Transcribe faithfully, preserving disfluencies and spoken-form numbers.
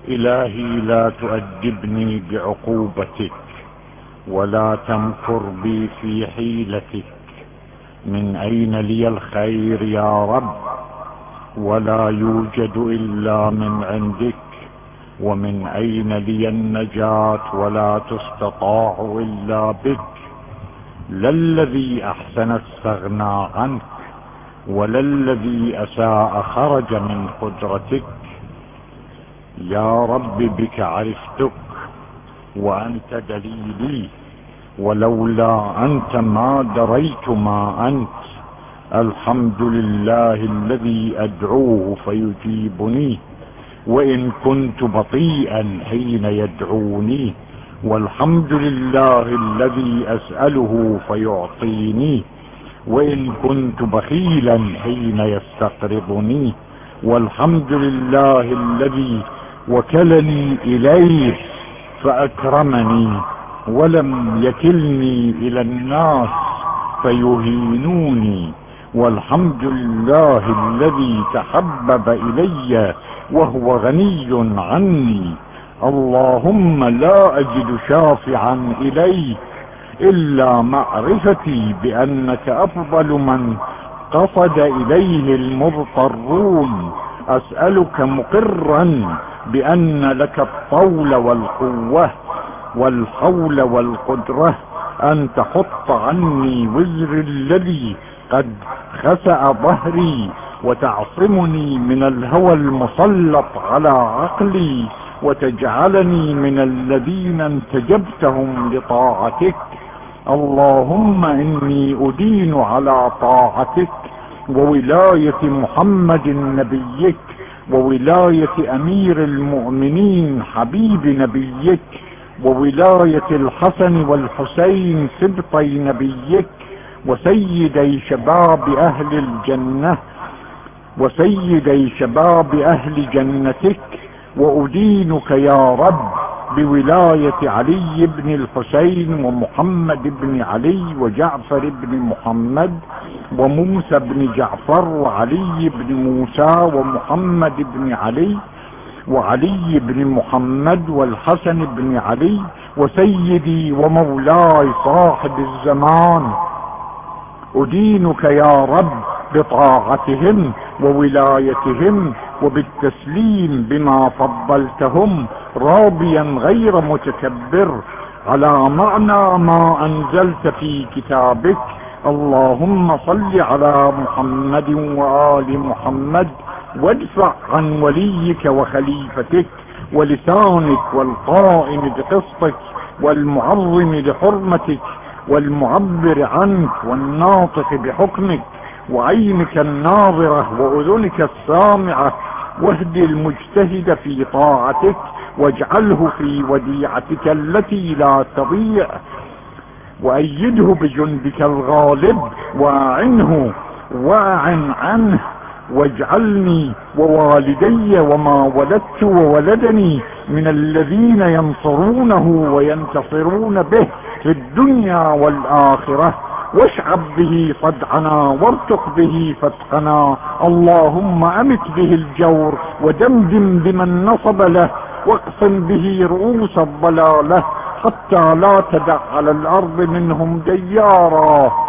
إلهي لا تؤدبني بعقوبتك ولا تمكر بي في حيلتك. من أين لي الخير يا رب؟ ولا يوجد إلا من عندك. ومن أين لي النجاة ولا تستطاع إلا بك. لا الذي أحسن استغنى عنك، ولا الذي أساء خرج من قدرتك. يا رب بك عرفتك وأنت دليلي، ولولا أنت ما دريت ما أنت. الحمد لله الذي أدعوه فيجيبني، وإن كنت بطيئا حين يدعوني. والحمد لله الذي أسأله فيعطيني، وإن كنت بخيلا حين يستقرضني. والحمد لله الذي وكلني إليه فأكرمني، ولم يكلني إلى الناس فيهينوني. والحمد لله الذي تحبب إلي وهو غني عني. اللهم لا أجد شافعا إليك إلا معرفتي بأنك أفضل من قصد إليه المضطرون. أسألك مقرا بأن لك الطول والقوة والحول والقدرة أن تحط عني وزر الذي قد خسأ ظهري، وتعصمني من الهوى المسلط على عقلي، وتجعلني من الذين انتجبتهم لطاعتك. اللهم إني أدين على طاعتك وولاية محمد نبيك، وولاية أمير المؤمنين حبيب نبيك، وولاية الحسن والحسين سبطي نبيك، وسيدي شباب أهل الجنة وسيدي شباب أهل جنتك. وأدينك يا رب بولاية علي بن الحسين ومحمد بن علي وجعفر بن محمد وموسى بن جعفر وعلي بن موسى ومحمد بن علي وعلي بن محمد والحسن بن علي، وسيدي ومولاي صاحب الزمان. أدينك يا رب بطاعتهم وولايتهم وبالتسليم بما فضلتهم، راضيا غير متكبر على معنى ما أنزلت في كتابك. اللهم صل على محمد وآل محمد، وادفع عن وليك وخليفتك ولسانك والقائم بقسطك والمعظم لحرمتك والمعبر عنك والناطق بحكمك، وعينك الناظرة وأذنك السامعة. واهد المجتهد في طاعتك واجعله في وديعتك التي لا تضيع، وأيده بجندك الغالب، وأعنه وأعن عنه، واجعلني ووالدي وما ولدت وولدني من الذين ينصرونه وينتصرون به في الدنيا والآخرة. واشعب به صدعنا وارتق به فتحنا. اللهم أمت به الجور ودمدم بمن نصب له، واقسم به رؤوس الضلالة حتى لا تدع على الأرض منهم ديارا.